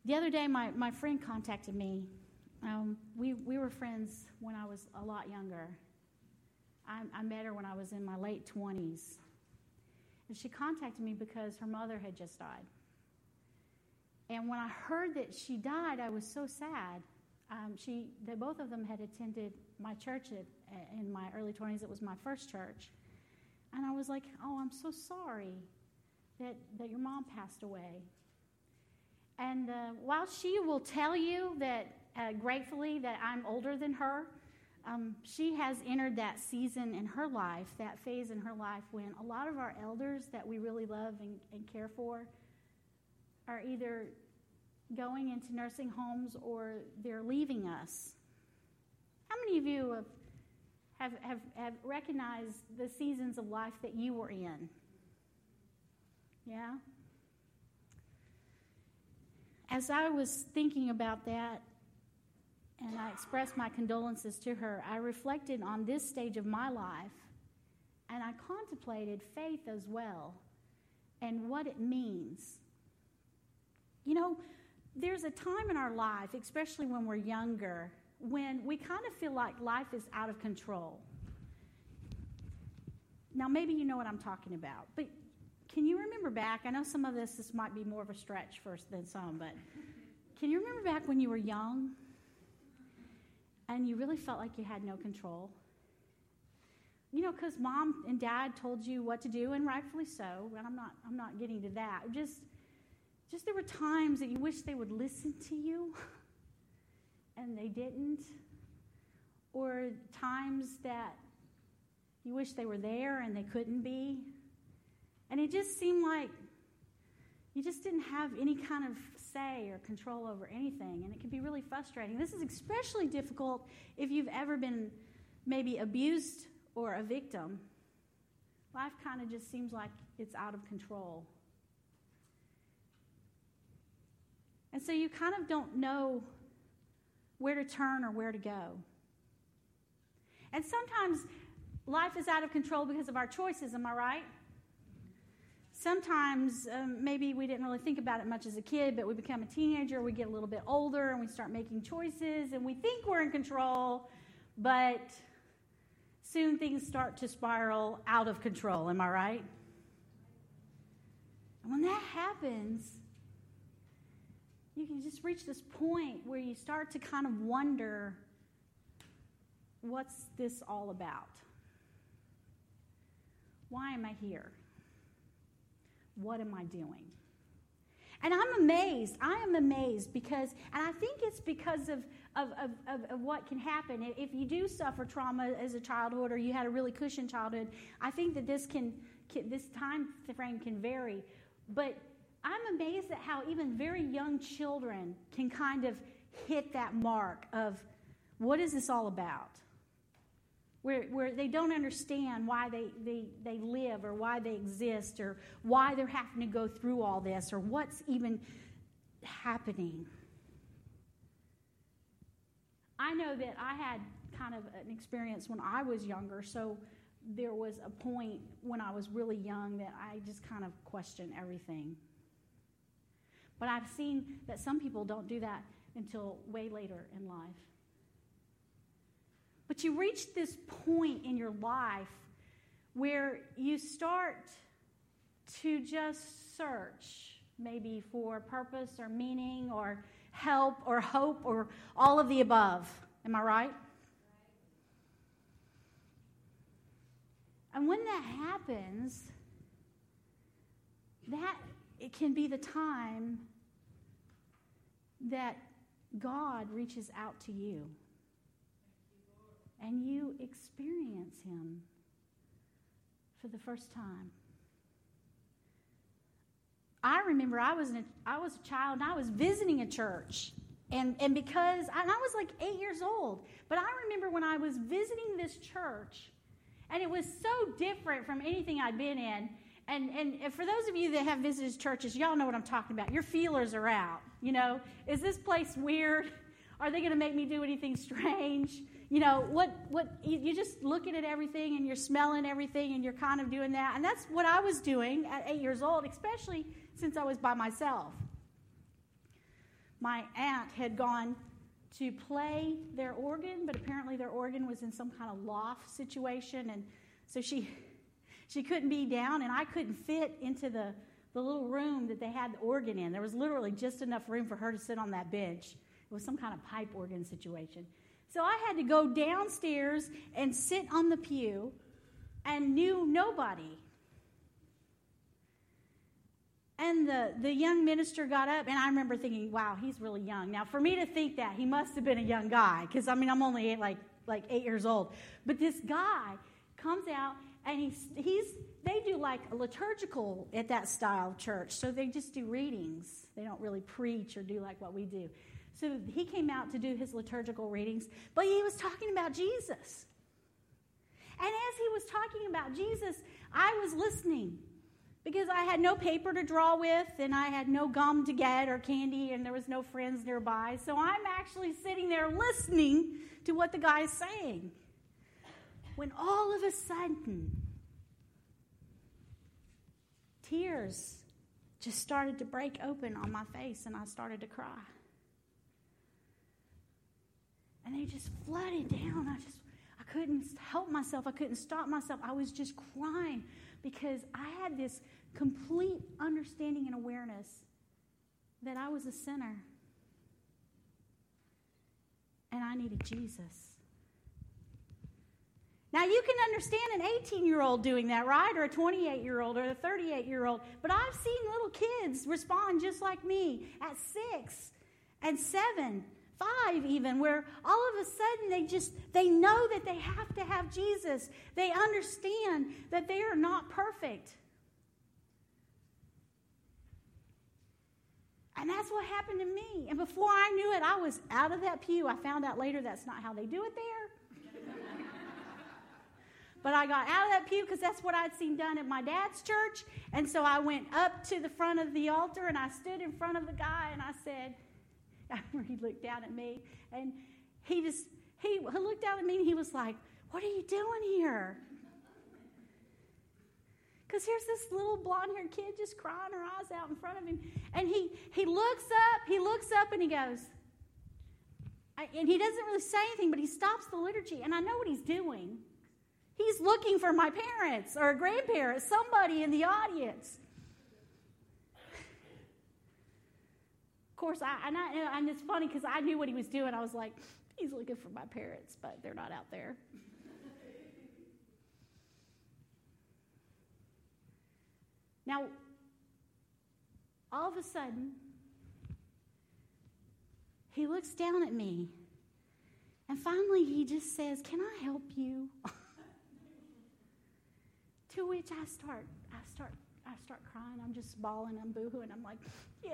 The other day, my friend contacted me. We were friends when I was a lot younger. I met her when I was in my late 20s. And she contacted me because her mother had just died. And when I heard that she died, I was so sad. Both of them had attended my church in my early 20s. It was my first church. And I was like, oh, I'm so sorry that your mom passed away. And while she will tell you that, gratefully, that I'm older than her, she has entered that season in her life, that phase in her life when a lot of our elders that we really love and care for are either going into nursing homes or they're leaving us. How many of you have recognized the seasons of life that you were in? Yeah? As I was thinking about that, and I expressed my condolences to her, I reflected on this stage of my life, and I contemplated faith as well and what it means. You know, there's a time in our life, especially when we're younger, when we kind of feel like life is out of control. Now, maybe you know what I'm talking about, but can you remember back? I know some of this might be more of a stretch than some, but can you remember back when you were young and you really felt like you had no control? You know, because mom and dad told you what to do, and rightfully so, and I'm not getting to that. Just there were times that you wish they would listen to you, and they didn't. Or times that you wish they were there and they couldn't be. And it just seemed like you just didn't have any kind of say or control over anything, and it can be really frustrating. This is especially difficult if you've ever been maybe abused or a victim. Life kind of just seems like it's out of control. And so you kind of don't know where to turn or where to go. And sometimes life is out of control because of our choices, am I right? Sometimes maybe we didn't really think about it much as a kid, but we become a teenager, we get a little bit older, and we start making choices, and we think we're in control, but soon things start to spiral out of control, am I right? And when that happens, you can just reach this point where you start to kind of wonder, what's this all about? Why am I here? What am I doing? And I'm amazed. I am amazed because, and I think it's because of what can happen. If you do suffer trauma as a childhood or you had a really cushioned childhood, I think that this time frame can vary. But I'm amazed at how even very young children can kind of hit that mark of, what is this all about? Where they don't understand why they live or why they exist or why they're having to go through all this or what's even happening. I know that I had kind of an experience when I was younger, so there was a point when I was really young that I just kind of questioned everything. But I've seen that some people don't do that until way later in life. But you reach this point in your life where you start to just search maybe for purpose or meaning or help or hope or all of the above. Am I right? And when that happens, it can be the time that God reaches out to you. And you experience him for the first time. I remember I was a child and I was visiting a church. And because I was like 8 years old. But I remember when I was visiting this church, and it was so different from anything I'd been in. And for those of you that have visited churches, y'all know what I'm talking about. Your feelers are out. You know, is this place weird? Are they going to make me do anything strange? You know, you're just looking at everything and you're smelling everything and you're kind of doing that. And that's what I was doing at 8 years old, especially since I was by myself. my aunt had gone to play their organ, but apparently their organ was in some kind of loft situation, and so she couldn't be down, and I couldn't fit into the little room that they had the organ in. There was literally just enough room for her to sit on that bench. It was some kind of pipe organ situation. So I had to go downstairs and sit on the pew and knew nobody. And the young minister got up, and I remember thinking, wow, he's really young. Now, for me to think that, he must have been a young guy, because, I'm only like 8 years old. But this guy comes out, and they do like a liturgical at that style of church. So they just do readings. They don't really preach or do like what we do. So he came out to do his liturgical readings, but he was talking about Jesus. And as he was talking about Jesus, I was listening, because I had no paper to draw with, and I had no gum to get or candy, and there was no friends nearby. So I'm actually sitting there listening to what the guy's saying. When all of a sudden, tears just started to break open on my face, and I started to cry. And they just flooded down. I couldn't help myself. I couldn't stop myself. I was just crying, because I had this complete understanding and awareness that I was a sinner and I needed Jesus. Now, you can understand an 18-year-old doing that, right? Or a 28-year-old or a 38-year-old. But I've seen little kids respond just like me at 6 and 7, 5 even, where all of a sudden they know that they have to have Jesus. They understand that they are not perfect. And that's what happened to me. And before I knew it, I was out of that pew. I found out later that's not how they do it there. But I got out of that pew because that's what I'd seen done at my dad's church. And so I went up to the front of the altar, and I stood in front of the guy, and I said, after he looked down at me, and he looked down at me, and he was like, "What are you doing here?" Because here's this little blonde-haired kid just crying her eyes out in front of him. And he looks up, and he goes, and he doesn't really say anything, but he stops the liturgy, and I know what he's doing. He's looking for my parents or grandparents, somebody in the audience. Of course, and it's funny because I knew what he was doing. I was like, he's looking for my parents, but they're not out there. Now, all of a sudden, he looks down at me, and finally he just says, "Can I help you?" To which I start crying. I'm just bawling. I'm boohooing. I'm like, "Yes,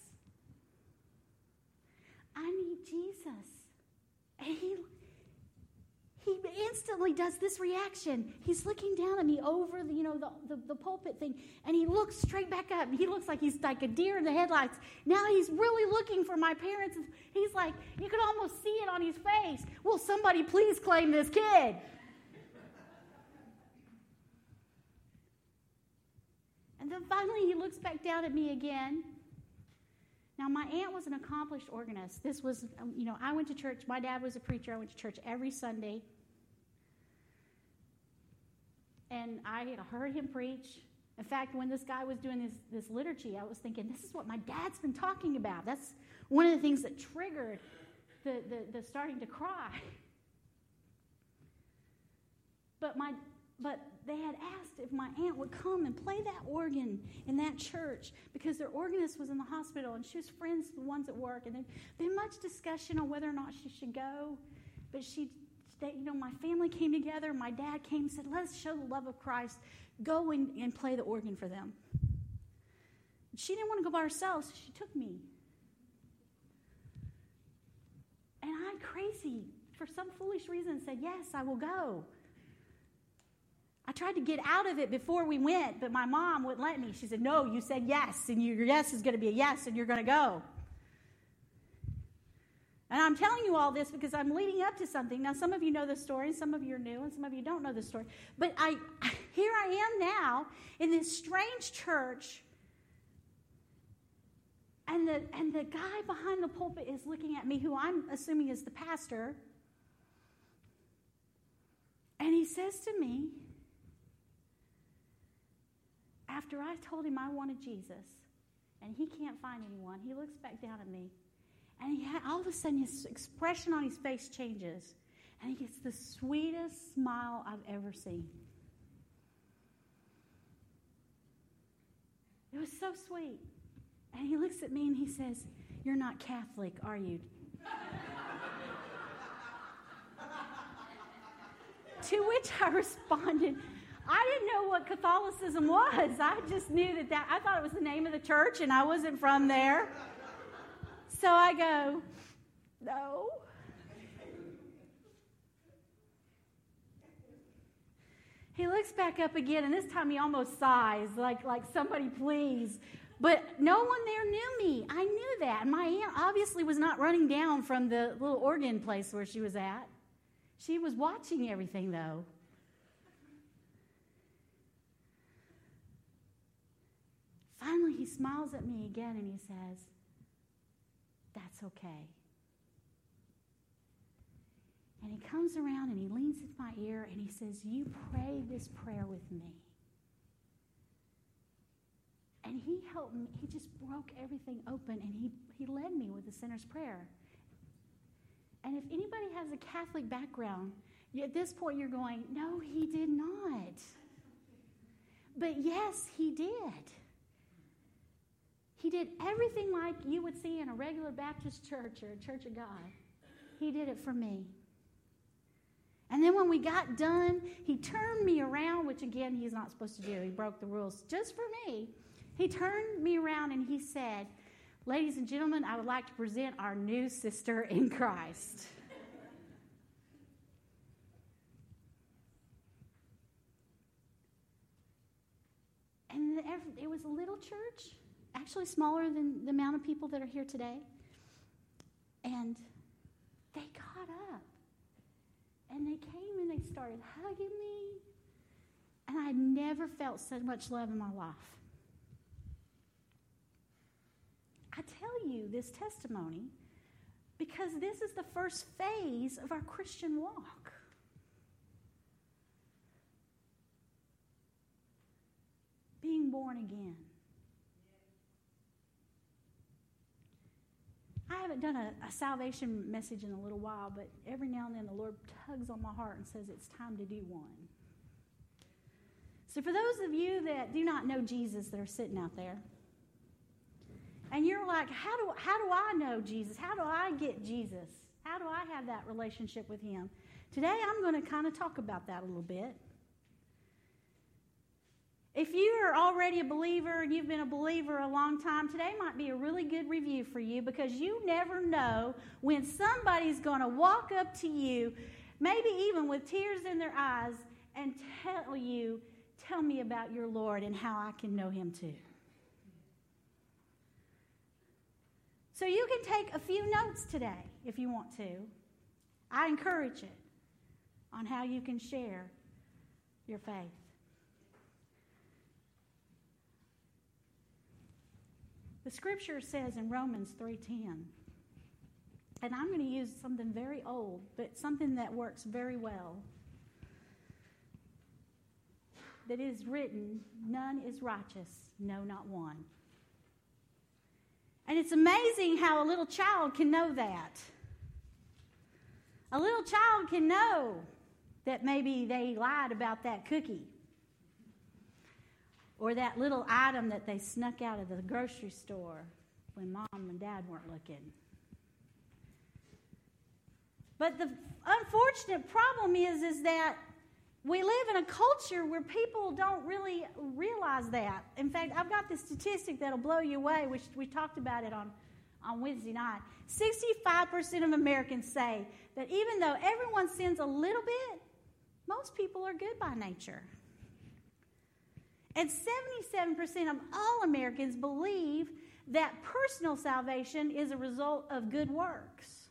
I need Jesus." And he instantly does this reaction. He's looking down at me over the pulpit thing, and he looks straight back up. He looks like he's like a deer in the headlights. Now he's really looking for my parents. He's like, you could almost see it on his face. "Will somebody please claim this kid?" And then finally he looks back down at me again. Now, my aunt was an accomplished organist. This was, I went to church. My dad was a preacher. I went to church every Sunday. And I heard him preach. In fact, when this guy was doing this liturgy, I was thinking, this is what my dad's been talking about. That's one of the things that triggered the starting to cry. But they had asked if my aunt would come and play that organ in that church because their organist was in the hospital and she was friends with the ones at work. And there'd been much discussion on whether or not she should go. But my family came together. My dad came and said, "Let's show the love of Christ. Go and play the organ for them." She didn't want to go by herself, so she took me. And I, crazy, for some foolish reason, said, "Yes, I will go." I tried to get out of it before we went, but my mom wouldn't let me. She said, "No, you said yes, and your yes is going to be a yes, and you're going to go." And I'm telling you all this because I'm leading up to something. Now, some of you know the story, some of you are new, and some of you don't know the story. But here I am now in this strange church, and And the guy behind the pulpit is looking at me, who I'm assuming is the pastor. And he says to me, after I told him I wanted Jesus, and he can't find anyone, he looks back down at me, and all of a sudden his expression on his face changes, and he gets the sweetest smile I've ever seen. It was so sweet. And he looks at me and he says, "You're not Catholic, are you?" To which I responded, I didn't know what Catholicism was. I just knew that I thought it was the name of the church, and I wasn't from there. So I go, "No." He looks back up again, and this time he almost sighs, like somebody please. But no one there knew me. I knew that. And my aunt obviously was not running down from the little organ place where she was at. She was watching everything, though. Finally, he smiles at me again, and he says, "That's okay." And he comes around and he leans into my ear and he says, "You pray this prayer with me." And he helped me. He just broke everything open, and he led me with the sinner's prayer. And if anybody has a Catholic background, at this point you're going, "No, he did not." But yes, he did. He did everything like you would see in a regular Baptist church or a Church of God. He did it for me. And then when we got done, he turned me around, which again, he's not supposed to do. He broke the rules just for me. He turned me around and he said, "Ladies and gentlemen, I would like to present our new sister in Christ." And it was a little church, actually smaller than the amount of people that are here today. And they got up. And they came and they started hugging me. And I never felt so much love in my life. I tell you this testimony because this is the first phase of our Christian walk. Being born again. I haven't done a salvation message in a little while, but every now and then the Lord tugs on my heart and says it's time to do one. So for those of you that do not know Jesus that are sitting out there, and you're like, how do I know Jesus? How do I get Jesus? How do I have that relationship with him? Today I'm going to kind of talk about that a little bit. If you are already a believer and you've been a believer a long time, today might be a really good review for you because you never know when somebody's going to walk up to you, maybe even with tears in their eyes, and tell me about your Lord and how I can know him too. So you can take a few notes today if you want to. I encourage it on how you can share your faith. The scripture says in Romans 3:10, and I'm going to use something very old, but something that works very well, that is written, "None is righteous, no, not one." And it's amazing how a little child can know that. A little child can know that maybe they lied about that cookie. Or that little item that they snuck out of the grocery store when mom and dad weren't looking. But the unfortunate problem is that we live in a culture where people don't really realize that. In fact, I've got this statistic that'll blow you away, which we talked about it on Wednesday night. 65% of Americans say that even though everyone sins a little bit, most people are good by nature. And 77% of all Americans believe that personal salvation is a result of good works.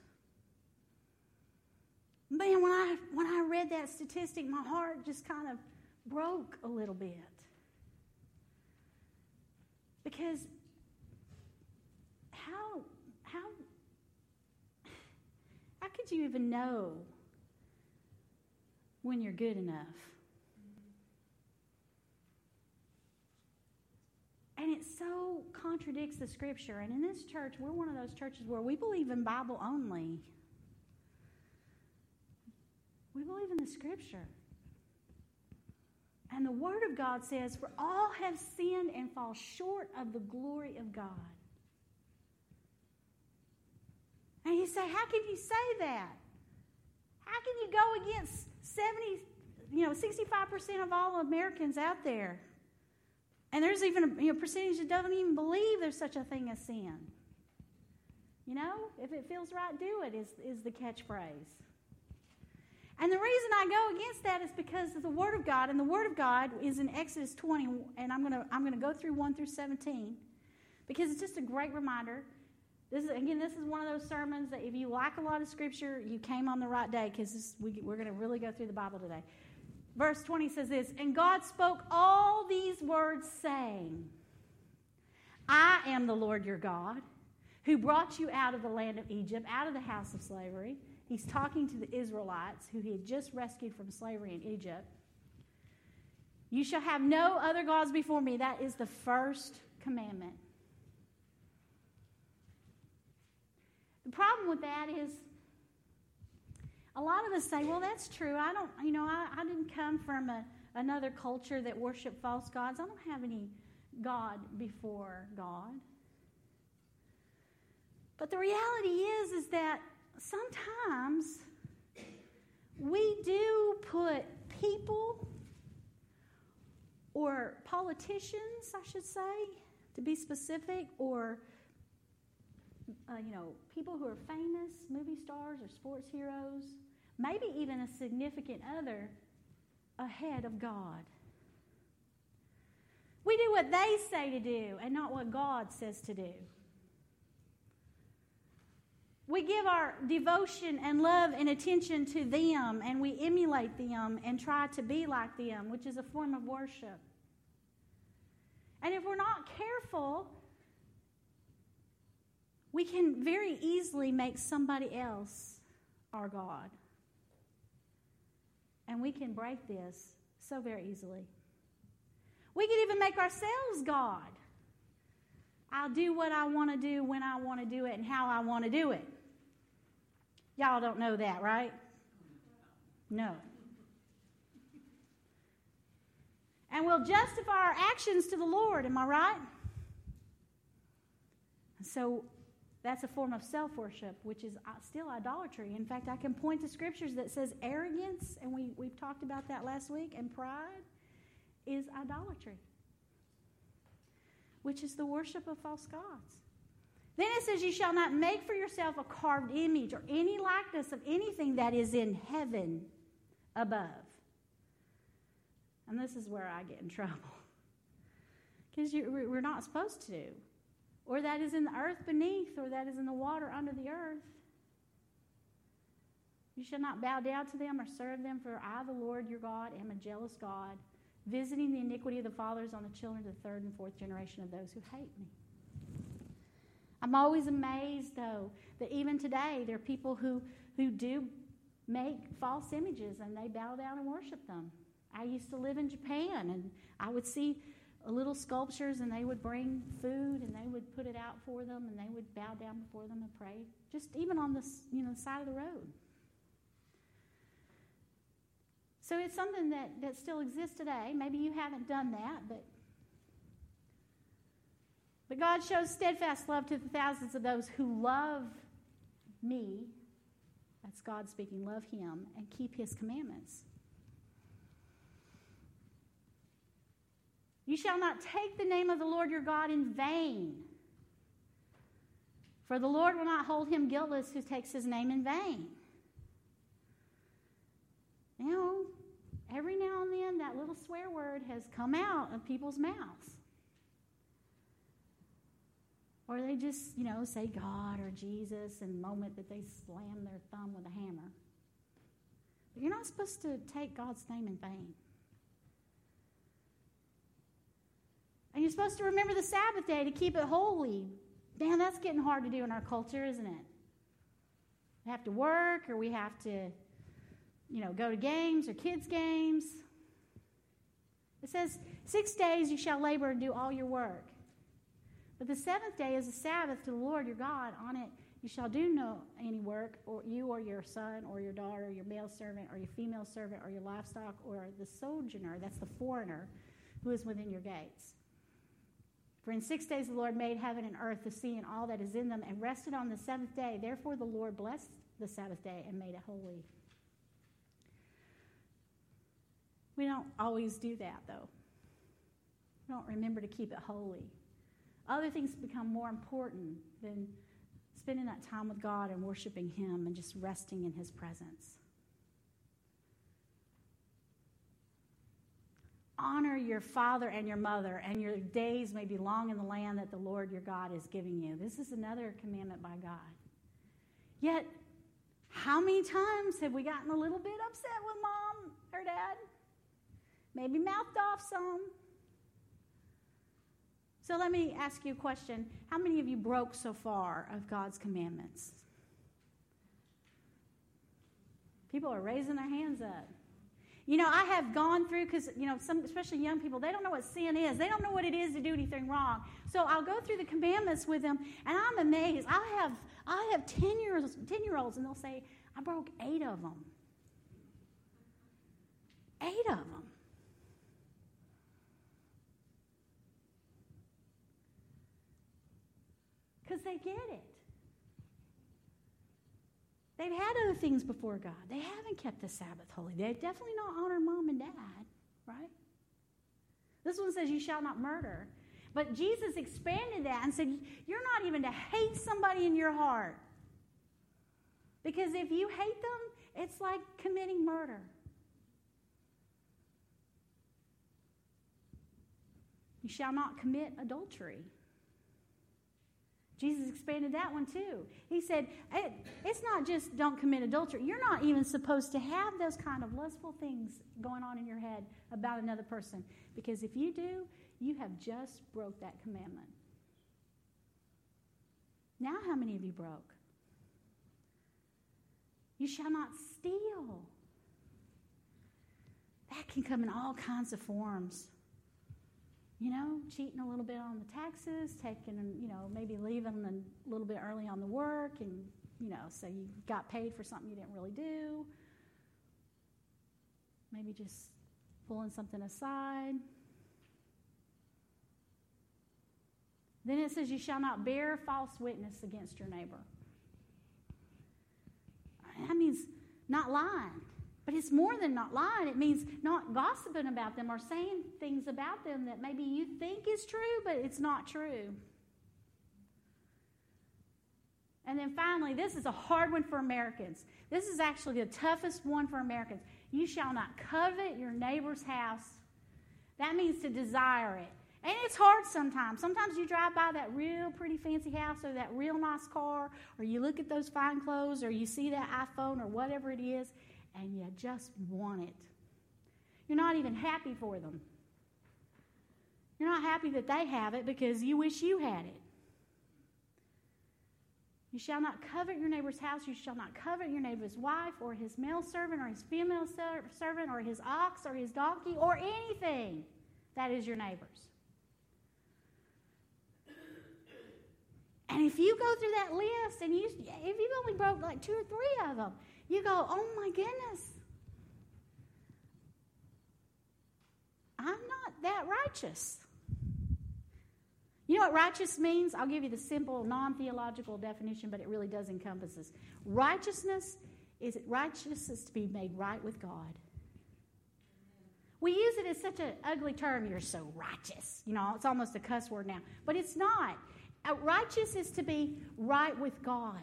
Man, when I read that statistic, my heart just kind of broke a little bit. Because how you even know when you're good enough? And it so contradicts the Scripture. And in this church, we're one of those churches where we believe in Bible only. We believe in the Scripture. And the Word of God says, for all have sinned and fall short of the glory of God. And you say, how can you say that? How can you go against 65% of all Americans out there? And there's even a percentage that doesn't even believe there's such a thing as sin. If it feels right, do it is the catchphrase. And the reason I go against that is because of the Word of God, and the Word of God is in Exodus 20, and I'm gonna go through 1 through 17, because it's just a great reminder. This is one of those sermons that if you like a lot of Scripture, you came on the right day, because we're going to really go through the Bible today. Verse 20 says this, and God spoke all these words, saying, I am the Lord your God, who brought you out of the land of Egypt, out of the house of slavery. He's talking to the Israelites who he had just rescued from slavery in Egypt. You shall have no other gods before me. That is the first commandment. The problem with that is a lot of us say, well, that's true. I didn't come from another culture that worshiped false gods. I don't have any God before God. But the reality is that sometimes we do put people or politicians, I should say, to be specific, or people who are famous, movie stars or sports heroes, maybe even a significant other, ahead of God. We do what they say to do and not what God says to do. We give our devotion and love and attention to them, and we emulate them and try to be like them, which is a form of worship. And if we're not careful, we can very easily make somebody else our God. And we can break this so very easily. We can even make ourselves God. I'll do what I want to do when I want to do it and how I want to do it. Y'all don't know that, right? No. And we'll justify our actions to the Lord, am I right? So that's a form of self-worship, which is still idolatry. In fact, I can point to scriptures that says arrogance, and we've talked about that last week, and pride is idolatry, which is the worship of false gods. Then it says, you shall not make for yourself a carved image or any likeness of anything that is in heaven above. And this is where I get in trouble. Because we're not supposed to. Or that is in the earth beneath, or that is in the water under the earth. You shall not bow down to them or serve them, for I, the Lord your God, am a jealous God, visiting the iniquity of the fathers on the children of the third and fourth generation of those who hate me. I'm always amazed, though, that even today there are people who do make false images and they bow down and worship them. I used to live in Japan, and I would see little sculptures, and they would bring food and they would put it out for them, and they would bow down before them and pray, just even on the side of the road. So it's something that still exists today. Maybe you haven't done that, but God shows steadfast love to the thousands of those who love me. That's God speaking, love him, and keep his commandments. You shall not take the name of the Lord your God in vain, for the Lord will not hold him guiltless who takes his name in vain. Every now and then that little swear word has come out of people's mouths. Or they just, say God or Jesus in the moment that they slam their thumb with a hammer. But you're not supposed to take God's name in vain. And you're supposed to remember the Sabbath day to keep it holy. Man, that's getting hard to do in our culture, isn't it? We have to work, or we have to, go to games or kids' games. It says, 6 days you shall labor and do all your work. But the seventh day is a Sabbath to the Lord your God. On it you shall do no any work, or you or your son or your daughter, or your male servant or your female servant, or your livestock, or the sojourner, that's the foreigner, who is within your gates. For in 6 days the Lord made heaven and earth, the sea, and all that is in them, and rested on the seventh day. Therefore the Lord blessed the Sabbath day and made it holy. We don't always do that, though. We don't remember to keep it holy. Other things become more important than spending that time with God and worshiping Him and just resting in His presence. Honor your father and your mother, and your days may be long in the land that the Lord your God is giving you. This is another commandment by God. Yet, how many times have we gotten a little bit upset with mom or dad? Maybe mouthed off some. So let me ask you a question. How many of you broke so far of God's commandments? People are raising their hands up. I have gone through, because, some, especially young people, they don't know what sin is. They don't know what it is to do anything wrong. So I'll go through the commandments with them, and I'm amazed. I have 10-year-olds, and they'll say, I broke 8 of them. 8 of them. Because they get it. They've had other things before God. They haven't kept the Sabbath holy. They've definitely not honored mom and dad, right? This one says, you shall not murder. But Jesus expanded that and said, you're not even to hate somebody in your heart. Because if you hate them, it's like committing murder. You shall not commit adultery. Jesus expanded that one too. He said, it's not just don't commit adultery. You're not even supposed to have those kind of lustful things going on in your head about another person. Because if you do, you have just broke that commandment. Now how many of you broke? You shall not steal. That can come in all kinds of forms. Cheating a little bit on the taxes, taking, maybe leaving a little bit early on the work, and, so you got paid for something you didn't really do. Maybe just pulling something aside. Then it says, you shall not bear false witness against your neighbor. That means not lying. But it's more than not lying. It means not gossiping about them or saying things about them that maybe you think is true, but it's not true. And then finally, this is a hard one for Americans. This is actually the toughest one for Americans. You shall not covet your neighbor's house. That means to desire it. And it's hard sometimes. Sometimes you drive by that real pretty fancy house or that real nice car, or you look at those fine clothes, or you see that iPhone or whatever it is, and you just want it. You're not even happy for them. You're not happy that they have it because you wish you had it. You shall not covet your neighbor's house. You shall not covet your neighbor's wife or his male servant or his female servant or his ox or his donkey or anything that is your neighbor's. And if you go through that list and if you've only broke like 2 or 3 of them, you go, oh my goodness, I'm not that righteous. You know what righteous means? I'll give you the simple, non-theological definition, but it really does encompass this. Righteousness is to be made right with God. We use it as such an ugly term. You're so righteous. It's almost a cuss word now. But it's not. Righteous is to be right with God.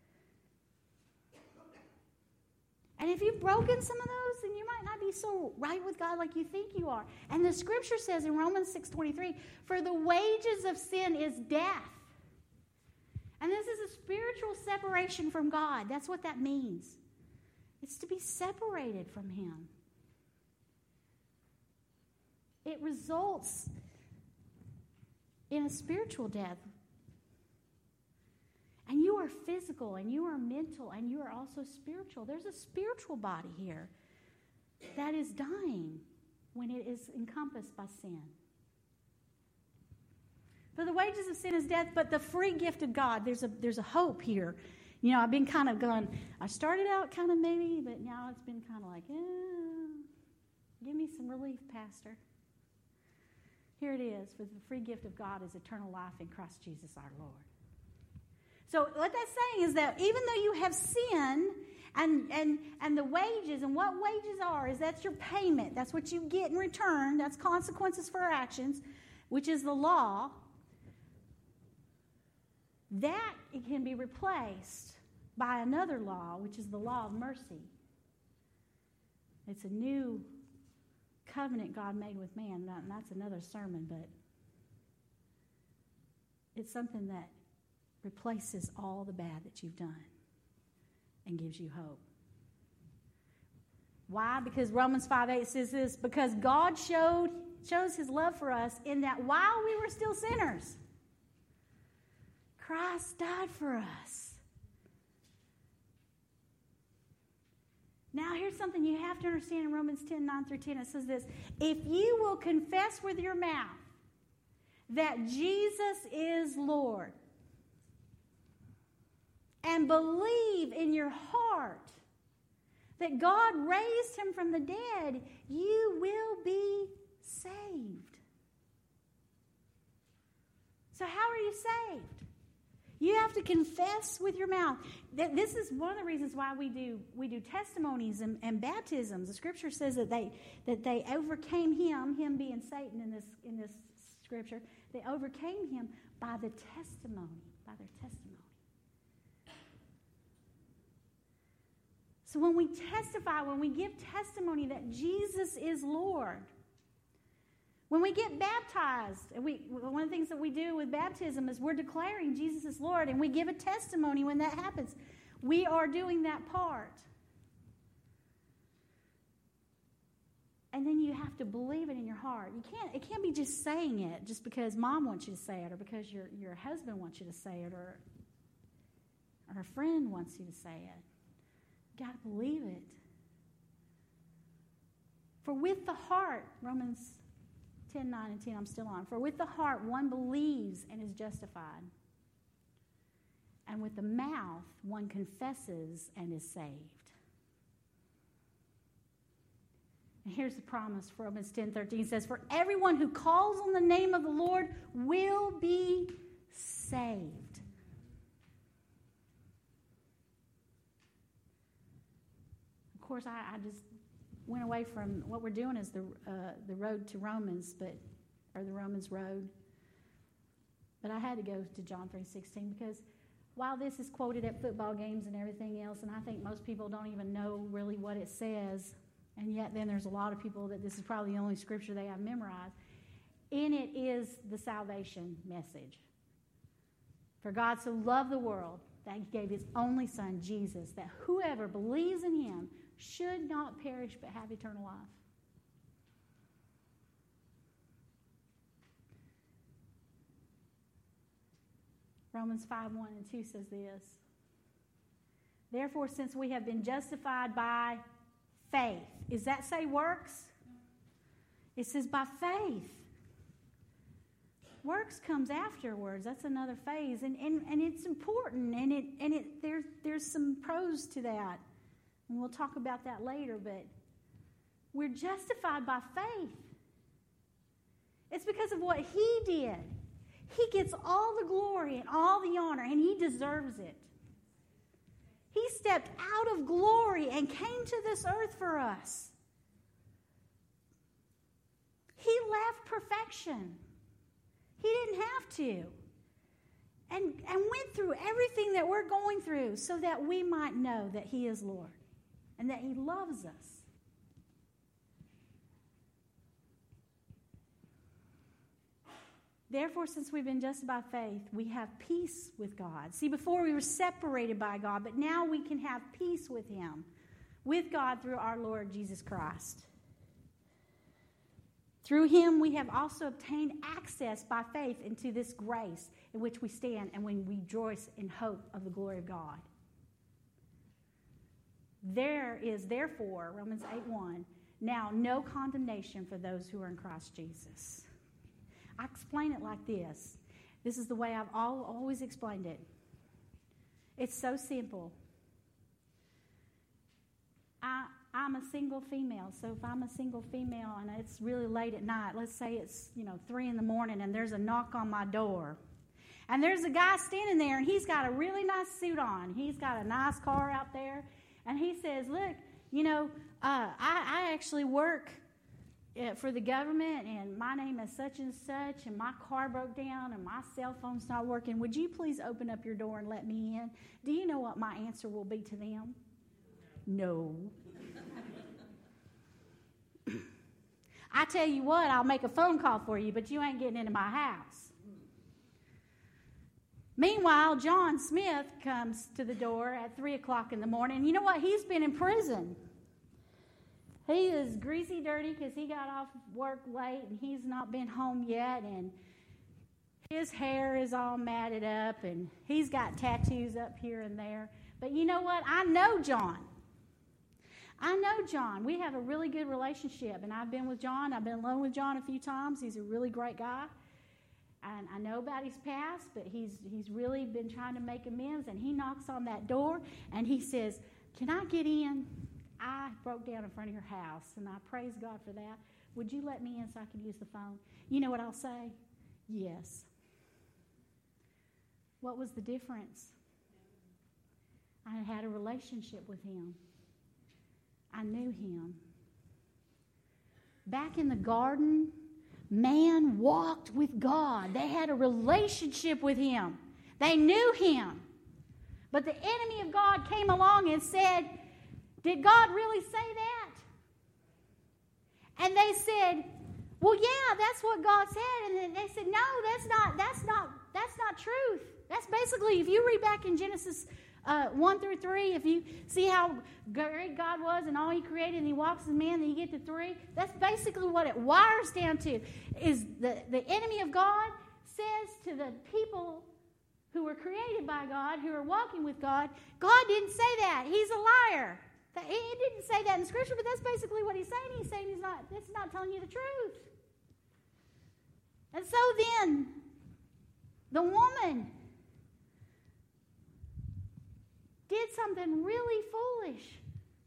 And if you've broken some of those, then you might not be so right with God like you think you are. And the scripture says in Romans 6:23, for the wages of sin is death. And this is a spiritual separation from God. That's what that means. It's to be separated from Him. It results in a spiritual death. And you are are physical, and you are mental, and you are also spiritual. There's a spiritual body here that is dying when it is encompassed by sin. For the wages of sin is death, but the free gift of God, there's a hope here. You know, I've been kind of going, I started out kind of maybe, but now it's been kind of like, give me some relief, Pastor. Here it is, for the free gift of God is eternal life in Christ Jesus our Lord. So what that's saying is that even though you have sin and the wages, and what wages are, is that's your payment. That's what you get in return. That's consequences for our actions, which is the law. That it can be replaced by another law, which is the law of mercy. It's a new covenant God made with man. And that's another sermon, but it's something that replaces all the bad that you've done and gives you hope. Why? Because Romans 5:8 says this, because God shows his love for us in that while we were still sinners, Christ died for us. Now, here's something you have to understand in Romans 10:9-10. It says this, if you will confess with your mouth that Jesus is Lord and believe in your heart that God raised him from the dead, you will be saved. So how are you saved? You have to confess with your mouth. This is one of the reasons why we do testimonies and baptisms. The Scripture says that they overcame him being Satan in this Scripture. They overcame him by their testimony. So when we testify, when we give testimony that Jesus is Lord, when we get baptized, one of the things that we do with baptism is we're declaring Jesus is Lord, and we give a testimony when that happens. We are doing that part. And then you have to believe it in your heart. It can't be just saying it just because mom wants you to say it, or because your husband wants you to say it, or a friend wants you to say it. You got to believe it. For with the heart, Romans 10:9-10, I'm still on. For with the heart one believes and is justified. And with the mouth one confesses and is saved. And here's the promise for Romans 10:13. It says, for everyone who calls on the name of the Lord will be saved. Of course, I just went away from what we're doing is the road to Romans, or the Romans road. But I had to go to John 3:16 because while this is quoted at football games and everything else, and I think most people don't even know really what it says, and yet then there's a lot of people that this is probably the only scripture they have memorized. In it is the salvation message. For God so loved the world that he gave his only son, Jesus, that whoever believes in him should not perish but have eternal life. Romans 5:1-2 says this. Therefore, since we have been justified by faith. Does that say works? It says by faith. Works comes afterwards. That's another phase. And it's important. And there's some pros to that. And we'll talk about that later, but we're justified by faith. It's because of what he did. He gets all the glory and all the honor, and he deserves it. He stepped out of glory and came to this earth for us. He left perfection. He didn't have to. And went through everything that we're going through so that we might know that he is Lord and that he loves us. Therefore, since we've been justified by faith, we have peace with God. See, before we were separated by God, but now we can have peace with him, with God through our Lord Jesus Christ. Through him we have also obtained access by faith into this grace in which we stand and when we rejoice in hope of the glory of God. There is therefore, Romans 8:1, now no condemnation for those who are in Christ Jesus. I explain it like this. This is the way I've always explained it. It's so simple. I'm a single female, so if I'm a single female and it's really late at night, let's say it's 3 a.m. and there's a knock on my door, and there's a guy standing there and he's got a really nice suit on. He's got a nice car out there, and he says, "Look, I actually work for the government, and my name is such and such, and my car broke down, and my cell phone's not working. Would you please open up your door and let me in?" Do you know what my answer will be to them? No. I tell you what, I'll make a phone call for you, but you ain't getting into my house. Meanwhile, John Smith comes to the door at 3 o'clock in the morning. You know what? He's been in prison. He is greasy dirty because he got off work late and he's not been home yet, and his hair is all matted up, and he's got tattoos up here and there. But you know what? I know John. We have a really good relationship, and I've been with John. I've been alone with John a few times. He's a really great guy, and I know about his past, but he's really been trying to make amends, and he knocks on that door, and he says, "Can I get in? I broke down in front of your house, and I praise God for that. Would you let me in so I can use the phone?" You know what I'll say? Yes. What was the difference? I had a relationship with him. I knew him. Back in the garden, man walked with God. They had a relationship with him. They knew him. But the enemy of God came along and said, "Did God really say that?" And they said, "Well, yeah, that's what God said." And then they said, "No, that's not truth." That's basically, if you read back in Genesis 1 through 3, if you see how great God was and all he created, and he walks as man, then you get to 3. That's basically what it wires down to, is the enemy of God says to the people who were created by God, who are walking with God, God didn't say that. He's a liar. He didn't say that in Scripture, but that's basically what he's saying. He's saying that's not telling you the truth. And so then, the woman did something really foolish.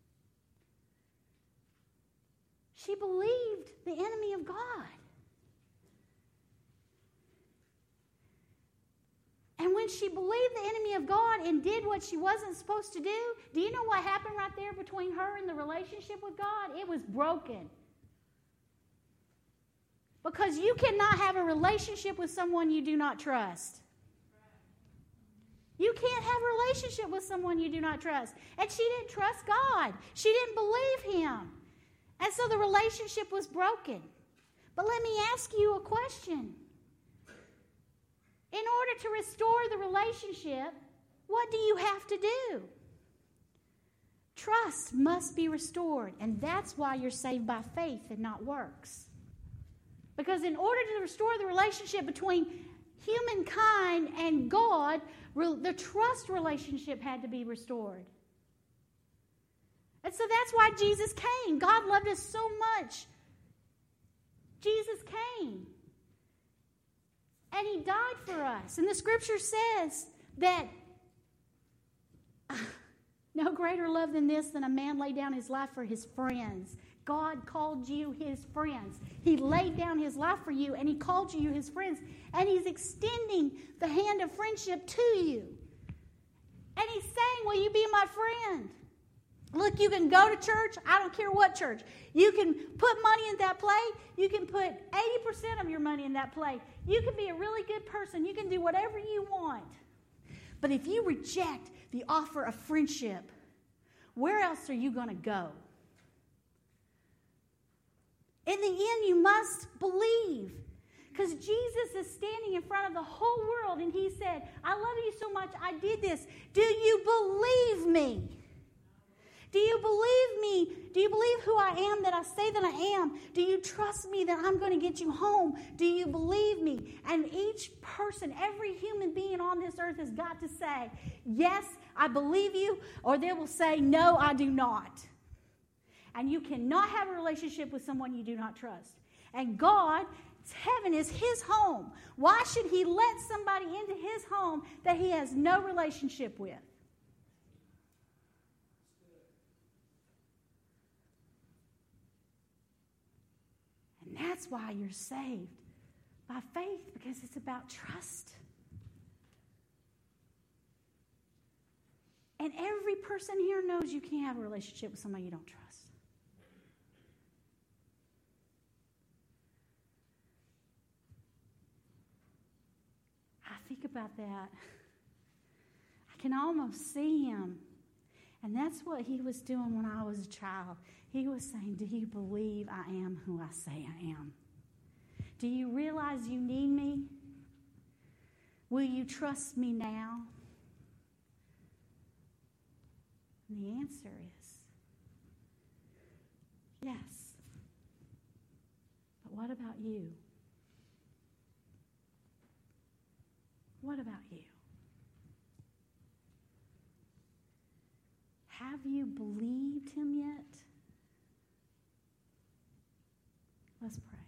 She believed the enemy of God. And when she believed the enemy of God and did what she wasn't supposed to do you know what happened right there between her and the relationship with God? It was broken. Because you cannot have a relationship with someone you do not trust. You can't have a relationship with someone you do not trust. And she didn't trust God. She didn't believe him. And so the relationship was broken. But let me ask you a question. In order to restore the relationship, what do you have to do? Trust must be restored. And that's why you're saved by faith and not works. Because in order to restore the relationship between humankind and God, the trust relationship had to be restored. And so that's why Jesus came. God loved us so much. Jesus came. And he died for us. And the Scripture says that no greater love than this, than a man lay down his life for his friends. God called you his friends. He laid down his life for you, and he called you his friends. And he's extending the hand of friendship to you. And he's saying, will you be my friend? Look, you can go to church. I don't care what church. You can put money in that plate. You can put 80% of your money in that plate. You can be a really good person. You can do whatever you want. But if you reject the offer of friendship, where else are you going to go? In the end, you must believe. Because Jesus is standing in front of the whole world, and he said, I love you so much, I did this. Do you believe me? Do you believe me? Do you believe who I am, that I say that I am? Do you trust me that I'm going to get you home? Do you believe me? And each person, every human being on this earth has got to say, yes, I believe you, or they will say, no, I do not. And you cannot have a relationship with someone you do not trust. And God, heaven is his home. Why should he let somebody into his home that he has no relationship with? And that's why you're saved by faith, because it's about trust. And every person here knows you can't have a relationship with somebody you don't trust. I think about that. I can almost see him. And that's what he was doing when I was a child. He was saying, do you believe I am who I say I am? Do you realize you need me? Will you trust me now? And the answer is yes. But what about you? What about you? Have you believed him yet? Let's pray.